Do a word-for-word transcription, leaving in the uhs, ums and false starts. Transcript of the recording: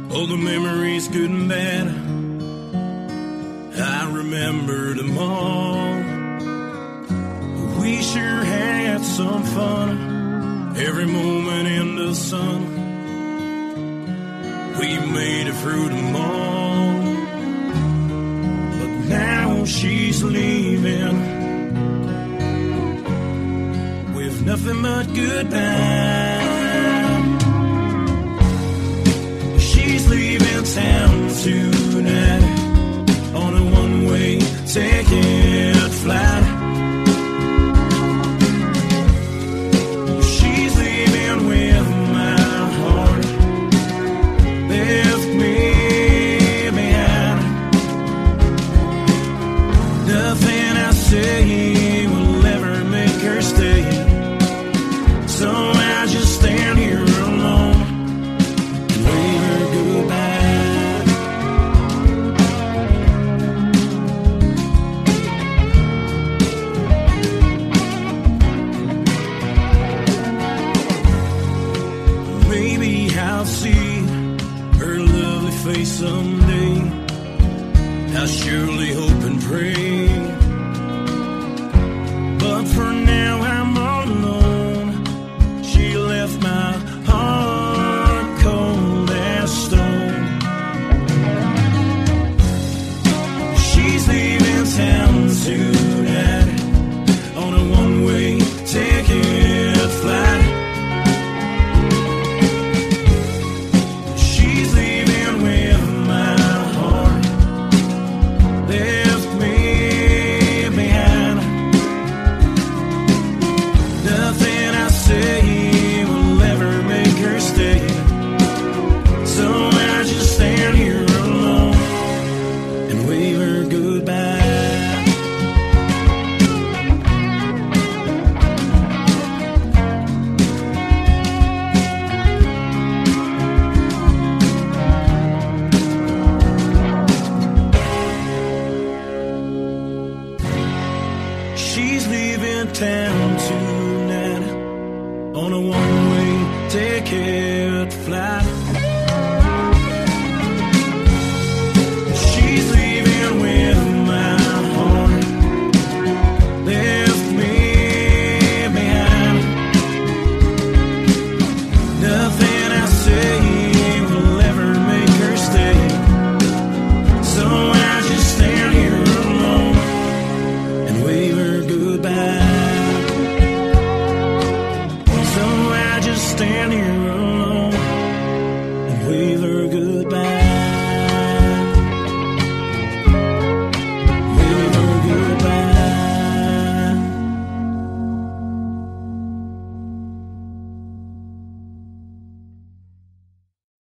all the memories, good and bad, I remember them all. We sure had some fun, every moment in the sun. We made it through them all. But now she's leaving with nothing but goodbye. She's leaving town tonight on a one-way ticket flight. She's leaving with my heart, left me behind. Nothing I say will ever make her stay, so I just stand here alone and wave her goodbye. Maybe I'll see her lovely face someday. I surely hope and pray, but for now I'm all alone. She left my heart cold as stone. She's leaving town tonight on a one-way ticket flight. She's leaving with my heart, left me behind. Nothing I say will ever make her stay, so I just stand here alone and wave her goodbye. She's leaving town tonight on a one-way ticket flight. She's leaving with my heart, left me behind. Nothing I say will ever make her stay, so I just stand here alone and wave her goodbye. So I just stand here alone and wave